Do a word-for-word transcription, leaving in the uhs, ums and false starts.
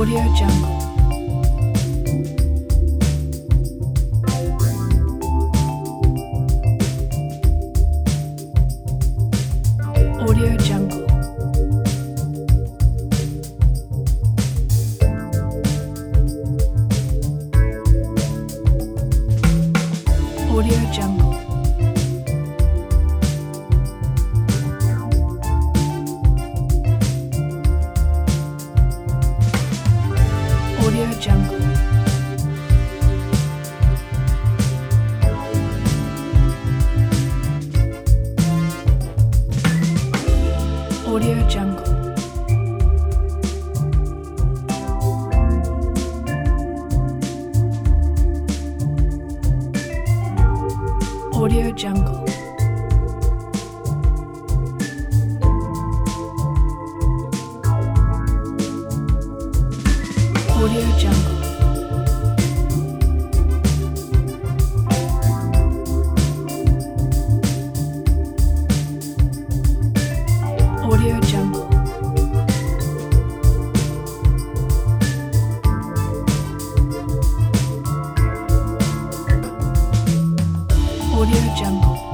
Audio Jungle. Audio Jungle. Audio Jungle. Audio Jungle. Audio Jungle. Audio Jungle. Audio Jungle. Audio Jungle. Audio Jungle.